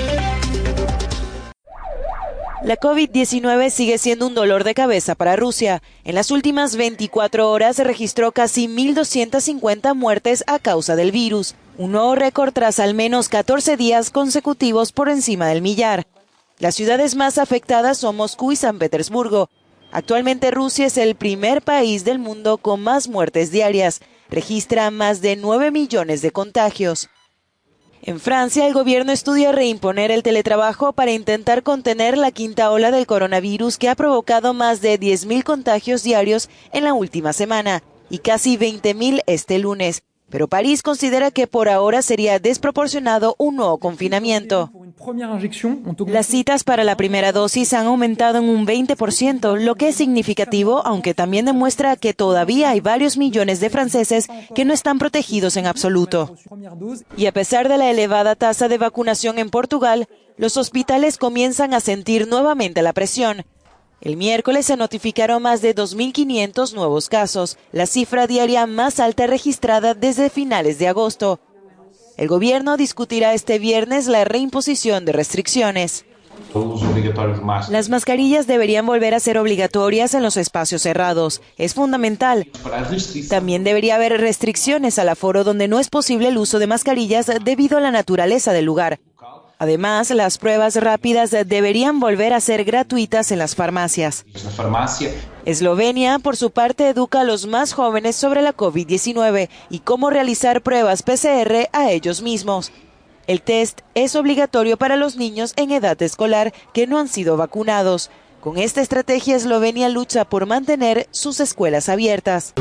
La COVID-19 sigue siendo un dolor de cabeza para Rusia. En las últimas 24 horas se registró casi 1.250 muertes a causa del virus, un nuevo récord tras al menos 14 días consecutivos por encima del millar. Las ciudades más afectadas son Moscú y San Petersburgo. Actualmente Rusia es el primer país del mundo con más muertes diarias. Registra más de 9 millones de contagios. En Francia, el gobierno estudia reimponer el teletrabajo para intentar contener la quinta ola del coronavirus que ha provocado más de 10.000 contagios diarios en la última semana y casi 20.000 este lunes. Pero París considera que por ahora sería desproporcionado un nuevo confinamiento. Las citas para la primera dosis han aumentado en un 20%, lo que es significativo, aunque también demuestra que todavía hay varios millones de franceses que no están protegidos en absoluto. Y a pesar de la elevada tasa de vacunación en Portugal, los hospitales comienzan a sentir nuevamente la presión. El miércoles se notificaron más de 2.500 nuevos casos, la cifra diaria más alta registrada desde finales de agosto. El gobierno discutirá este viernes la reimposición de restricciones. Las mascarillas deberían volver a ser obligatorias en los espacios cerrados. Es fundamental. También debería haber restricciones al aforo donde no es posible el uso de mascarillas debido a la naturaleza del lugar. Además, las pruebas rápidas deberían volver a ser gratuitas en las farmacias. Eslovenia, por su parte, educa a los más jóvenes sobre la COVID-19 y cómo realizar pruebas PCR a ellos mismos. El test es obligatorio para los niños en edad escolar que no han sido vacunados. Con esta estrategia, Eslovenia lucha por mantener sus escuelas abiertas.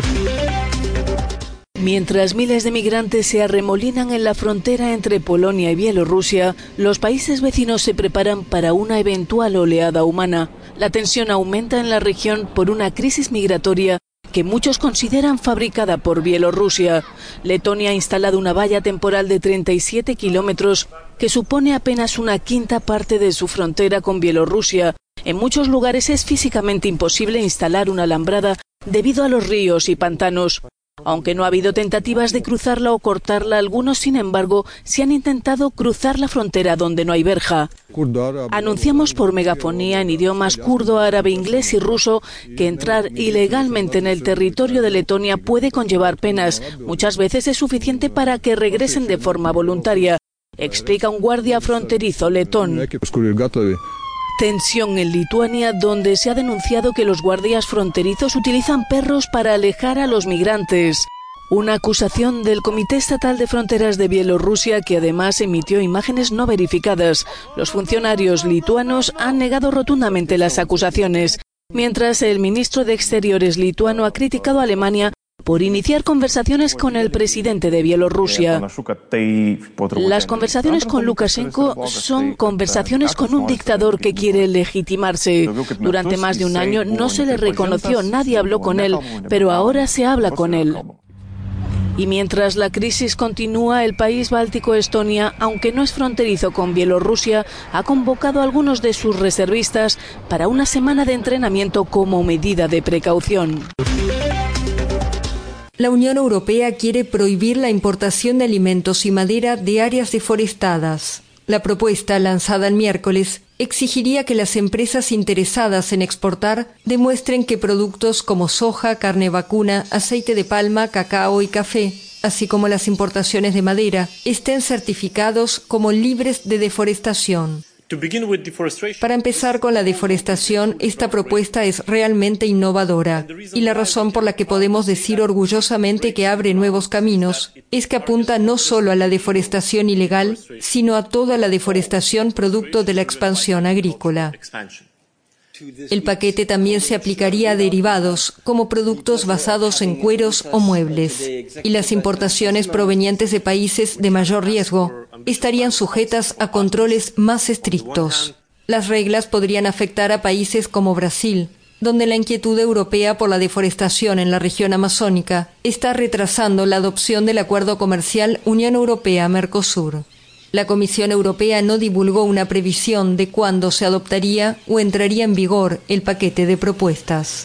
Mientras miles de migrantes se arremolinan en la frontera entre Polonia y Bielorrusia, los países vecinos se preparan para una eventual oleada humana. La tensión aumenta en la región por una crisis migratoria que muchos consideran fabricada por Bielorrusia. Letonia ha instalado una valla temporal de 37 kilómetros que supone apenas una quinta parte de su frontera con Bielorrusia. En muchos lugares es físicamente imposible instalar una alambrada debido a los ríos y pantanos. Aunque no ha habido tentativas de cruzarla o cortarla, algunos, sin embargo, sí han intentado cruzar la frontera donde no hay verja. Anunciamos por megafonía en idiomas kurdo, árabe, inglés y ruso que entrar ilegalmente en el territorio de Letonia puede conllevar penas. Muchas veces es suficiente para que regresen de forma voluntaria, explica un guardia fronterizo letón. Tensión en Lituania, donde se ha denunciado que los guardias fronterizos utilizan perros para alejar a los migrantes. Una acusación del Comité Estatal de Fronteras de Bielorrusia, que además emitió imágenes no verificadas. Los funcionarios lituanos han negado rotundamente las acusaciones, mientras el ministro de Exteriores lituano ha criticado a Alemania por iniciar conversaciones con el presidente de Bielorrusia. Las conversaciones con Lukashenko son conversaciones con un dictador que quiere legitimarse. Durante más de un año no se le reconoció, nadie habló con él, pero ahora se habla con él. Y mientras la crisis continúa, el país báltico Estonia, aunque no es fronterizo con Bielorrusia, ha convocado a algunos de sus reservistas para una semana de entrenamiento como medida de precaución. La Unión Europea quiere prohibir la importación de alimentos y madera de áreas deforestadas. La propuesta, lanzada el miércoles, exigiría que las empresas interesadas en exportar demuestren que productos como soja, carne vacuna, aceite de palma, cacao y café, así como las importaciones de madera, estén certificados como libres de deforestación. Para empezar con la deforestación, esta propuesta es realmente innovadora, y la razón por la que podemos decir orgullosamente que abre nuevos caminos es que apunta no solo a la deforestación ilegal, sino a toda la deforestación producto de la expansión agrícola. El paquete también se aplicaría a derivados, como productos basados en cueros o muebles, y las importaciones provenientes de países de mayor riesgo estarían sujetas a controles más estrictos. Las reglas podrían afectar a países como Brasil, donde la inquietud europea por la deforestación en la región amazónica está retrasando la adopción del acuerdo comercial Unión Europea-Mercosur. La Comisión Europea no divulgó una previsión de cuándo se adoptaría o entraría en vigor el paquete de propuestas.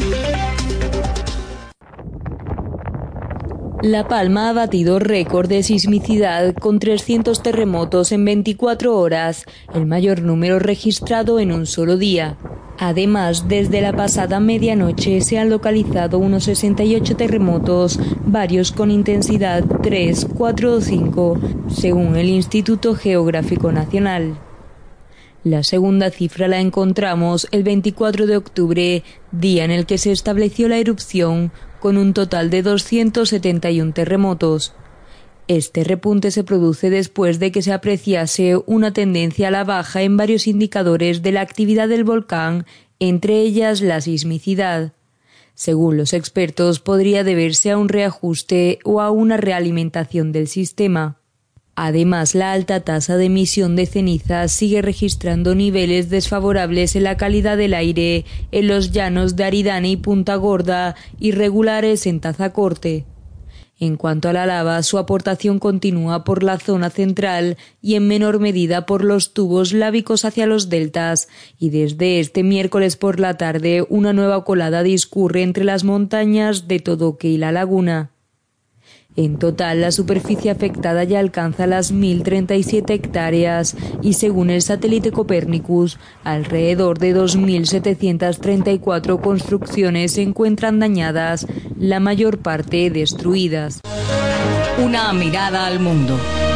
La Palma ha batido récord de sismicidad con 300 terremotos en 24 horas, el mayor número registrado en un solo día. Además, desde la pasada medianoche se han localizado unos 68 terremotos, varios con intensidad 3, 4 o 5, según el Instituto Geográfico Nacional. La segunda cifra la encontramos el 24 de octubre, día en el que se estableció la erupción, con un total de 271 terremotos. Este repunte se produce después de que se apreciase una tendencia a la baja en varios indicadores de la actividad del volcán, entre ellas la sismicidad. Según los expertos, podría deberse a un reajuste o a una realimentación del sistema. Además, la alta tasa de emisión de cenizas sigue registrando niveles desfavorables en la calidad del aire en los llanos de Aridane y Punta Gorda, irregulares en Tazacorte. En cuanto a la lava, su aportación continúa por la zona central y en menor medida por los tubos lábicos hacia los deltas, y desde este miércoles por la tarde una nueva colada discurre entre las montañas de Todoque y la laguna. En total, la superficie afectada ya alcanza las 1.037 hectáreas y, según el satélite Copernicus, alrededor de 2.734 construcciones se encuentran dañadas, la mayor parte destruidas. Una mirada al mundo.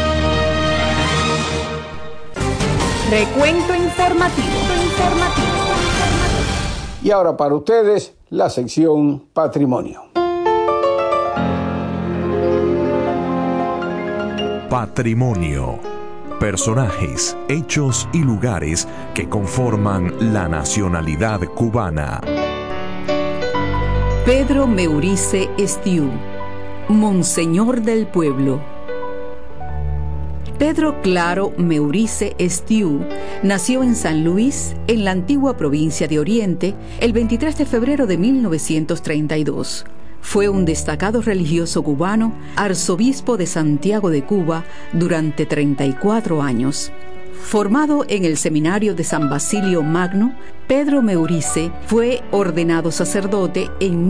Recuento informativo. Y ahora para ustedes, la sección Patrimonio. Patrimonio. Personajes, hechos y lugares que conforman la nacionalidad cubana. Pedro Meurice Estiu, Monseñor del Pueblo. Pedro Claro Meurice Estiu nació en San Luis, en la antigua provincia de Oriente, el 23 de febrero de 1932. Fue un destacado religioso cubano, arzobispo de Santiago de Cuba durante 34 años. Formado en el seminario de San Basilio Magno, Pedro Meurice fue ordenado sacerdote en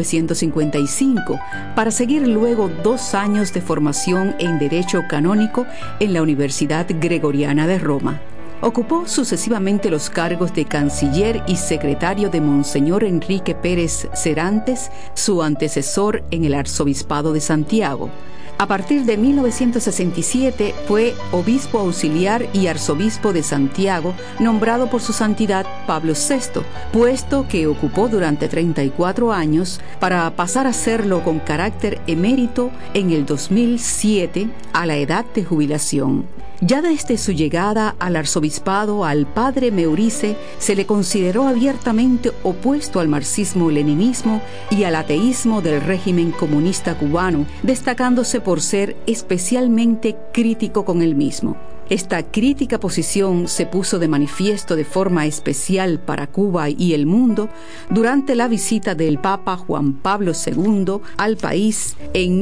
1955 para seguir luego 2 años de formación en Derecho Canónico en la Universidad Gregoriana de Roma. Ocupó sucesivamente los cargos de canciller y secretario de Monseñor Enrique Pérez Serantes, su antecesor en el Arzobispado de Santiago. A partir de 1967 fue obispo auxiliar y arzobispo de Santiago, nombrado por su santidad Pablo VI, puesto que ocupó durante 34 años para pasar a serlo con carácter emérito en el 2007 a la edad de jubilación. Ya desde su llegada al arzobispado, al padre Meurice se le consideró abiertamente opuesto al marxismo-leninismo y al ateísmo del régimen comunista cubano, destacándose por ser especialmente crítico con el mismo. Esta crítica posición se puso de manifiesto de forma especial para Cuba y el mundo durante la visita del Papa Juan Pablo II al país en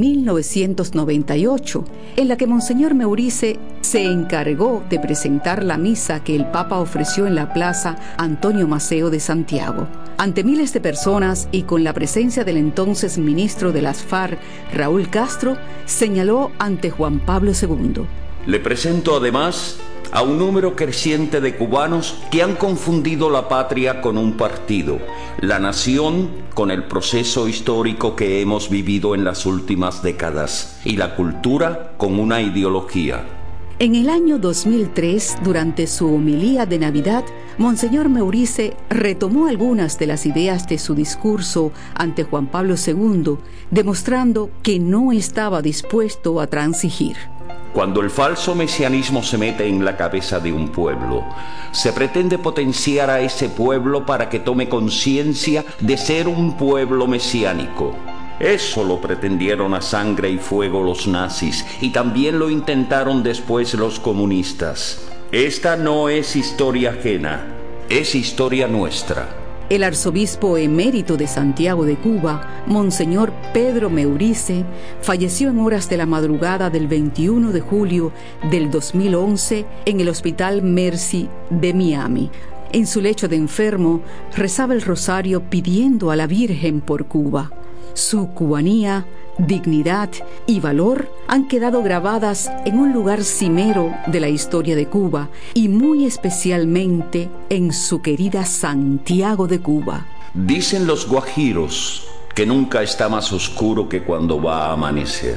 1998, en la que Monseñor Meurice se encargó de presentar la misa que el Papa ofreció en la Plaza Antonio Maceo de Santiago. Ante miles de personas y con la presencia del entonces ministro de las FARC, Raúl Castro, señaló ante Juan Pablo II: Le presento además a un número creciente de cubanos que han confundido la patria con un partido, la nación con el proceso histórico que hemos vivido en las últimas décadas y la cultura con una ideología. En el año 2003, durante su homilía de Navidad, Monseñor Meurice retomó algunas de las ideas de su discurso ante Juan Pablo II, demostrando que no estaba dispuesto a transigir. Cuando el falso mesianismo se mete en la cabeza de un pueblo, se pretende potenciar a ese pueblo para que tome conciencia de ser un pueblo mesiánico. Eso lo pretendieron a sangre y fuego los nazis y también lo intentaron después los comunistas. Esta no es historia ajena, es historia nuestra. El arzobispo emérito de Santiago de Cuba, Monseñor Pedro Meurice, falleció en horas de la madrugada del 21 de julio del 2011 en el Hospital Mercy de Miami. En su lecho de enfermo, rezaba el rosario pidiendo a la Virgen por Cuba. Su cubanía, dignidad y valor han quedado grabadas en un lugar cimero de la historia de Cuba y muy especialmente en su querida Santiago de Cuba. Dicen los guajiros que nunca está más oscuro que cuando va a amanecer.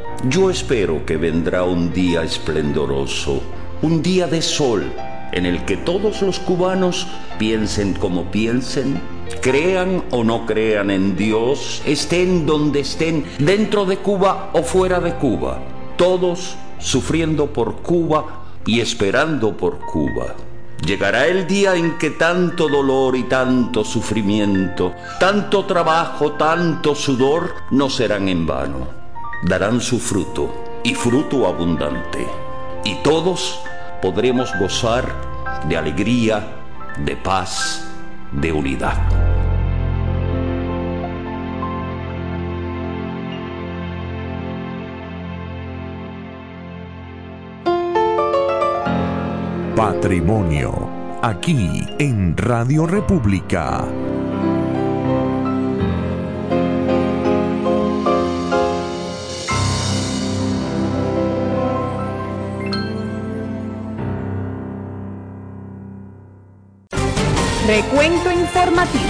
Yo espero que vendrá un día esplendoroso, un día de sol, en el que todos los cubanos piensen como piensen, crean o no crean en Dios, estén donde estén, dentro de Cuba o fuera de Cuba, todos sufriendo por Cuba y esperando por Cuba. Llegará el día en que tanto dolor y tanto sufrimiento, tanto trabajo, tanto sudor, no serán en vano. Darán su fruto, y fruto abundante. Y todos podremos gozar de alegría, de paz, de unidad. Patrimonio, aquí en Radio República. Recuento informativo.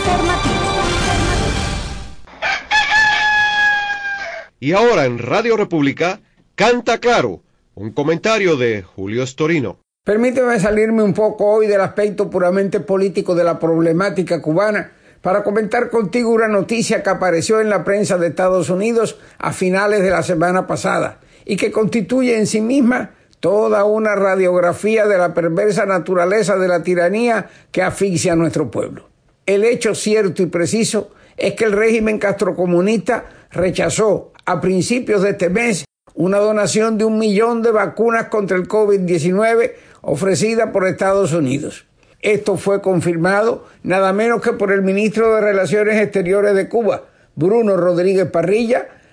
Y ahora en Radio República, Canta Claro, un comentario de Julio Storino. Permíteme salirme un poco hoy del aspecto puramente político de la problemática cubana para comentar contigo una noticia que apareció en la prensa de Estados Unidos a finales de la semana pasada y que constituye en sí misma toda una radiografía de la perversa naturaleza de la tiranía que asfixia a nuestro pueblo. El hecho cierto y preciso es que el régimen castrocomunista rechazó a principios de este mes una donación de 1 millón de vacunas contra el COVID-19 ofrecida por Estados Unidos. Esto fue confirmado nada menos que por el ministro de Relaciones Exteriores de Cuba, Bruno Rodríguez Parrilla,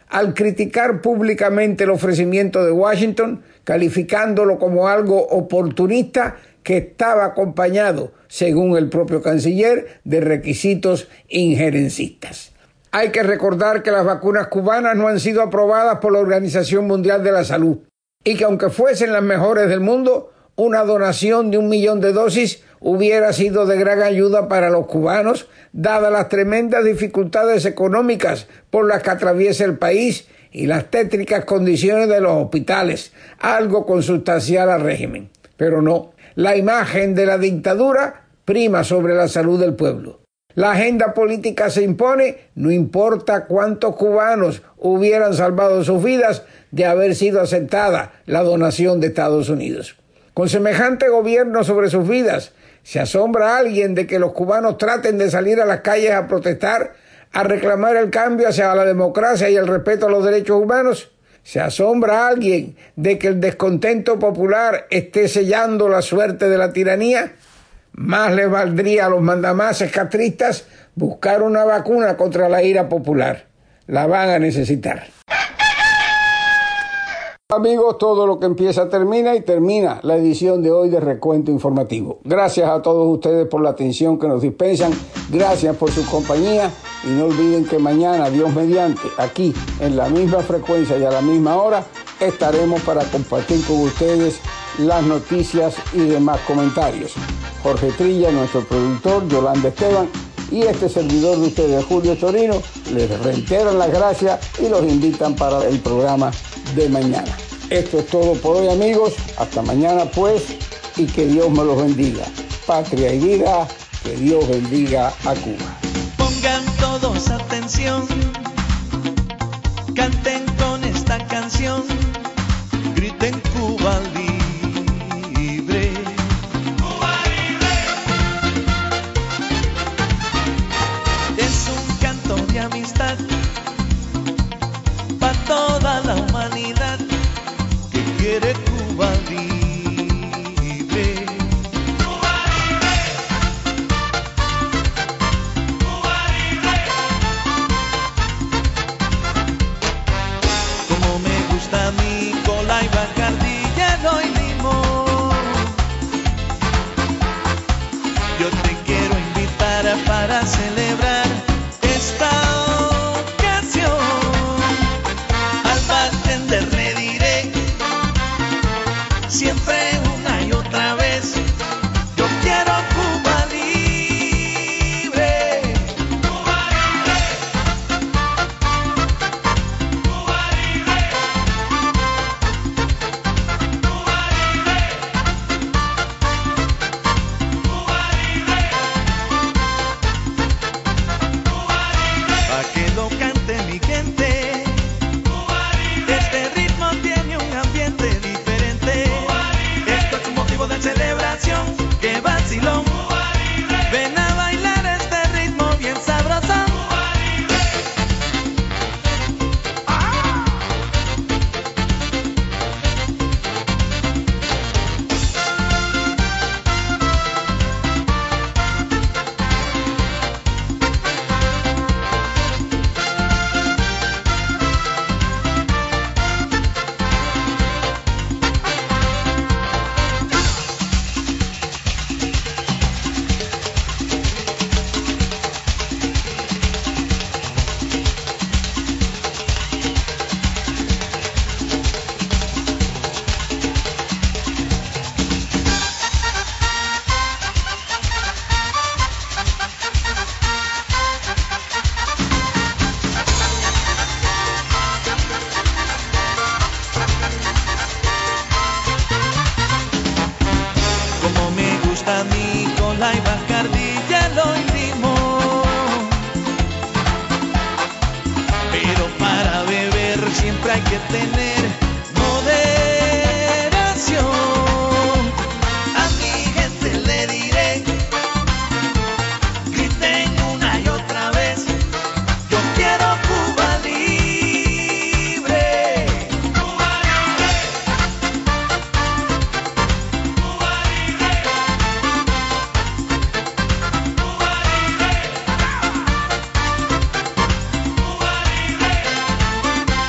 al criticar públicamente el ofrecimiento de Washington, calificándolo como algo oportunista que estaba acompañado, según el propio canciller, de requisitos injerencistas. Hay que recordar que las vacunas cubanas no han sido aprobadas por la Organización Mundial de la Salud y que aunque fuesen las mejores del mundo, una donación de 1 millón de dosis hubiera sido de gran ayuda para los cubanos, dadas las tremendas dificultades económicas por las que atraviesa el país y las tétricas condiciones de los hospitales, algo consustancial al régimen. Pero no, la imagen de la dictadura prima sobre la salud del pueblo. La agenda política se impone, no importa cuántos cubanos hubieran salvado sus vidas de haber sido aceptada la donación de Estados Unidos. Con semejante gobierno sobre sus vidas, ¿se asombra alguien de que los cubanos traten de salir a las calles a protestar, a reclamar el cambio hacia la democracia y el respeto a los derechos humanos? ¿Se asombra alguien de que el descontento popular esté sellando la suerte de la tiranía? Más les valdría a los mandamases castristas buscar una vacuna contra la ira popular. La van a necesitar. Amigos, todo lo que empieza termina y termina la edición de hoy de Recuento Informativo. Gracias a todos ustedes por la atención que nos dispensan, gracias por su compañía y no olviden que mañana, Dios mediante, aquí en la misma frecuencia y a la misma hora, estaremos para compartir con ustedes las noticias y demás comentarios. Jorge Trilla, nuestro productor, Yolanda Esteban y este servidor de ustedes, Julio Torino, les reiteran las gracias y los invitan para el programa de mañana. Esto es todo por hoy, amigos. Hasta mañana, pues, y que Dios me los bendiga. Patria y vida, que Dios bendiga a Cuba. Pongan todos atención, canten con esta canción, griten Cuba libre. Cuba libre. Es un canto de amistad para toda la humanidad que quiere Cuba libre. Cuba libre. Cuba libre. Como me gusta mi cola y Bacardí, hielo y limón. Yo te quiero invitar para celebrar esta ocasión. Al bartender le diré siempre una y otra vez, yo quiero Cuba libre. Cuba libre. Cuba libre. Cuba libre. Cuba libre. Cuba libre. Pa' que lo cante mi gente. Cuba libre. Este ritmo tiene un ambiente diferente. Esto es un motivo de celebración, que vacilón. Ven a bailar este ritmo bien sabrosón. Como me gusta mi cola y Bacardí, hielo y limón. Pero para beber siempre hay que tener moderación. A mi gente le diré, griten una y otra vez, yo quiero Cuba libre. Cuba libre. Cuba libre. Cuba libre. Cuba libre.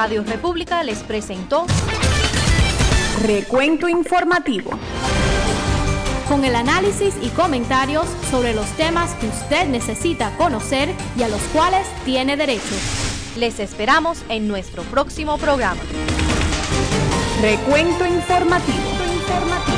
Radio República les presentó Recuento Informativo, con el análisis y comentarios sobre los temas que usted necesita conocer y a los cuales tiene derecho. Les esperamos en nuestro próximo programa. Recuento Informativo.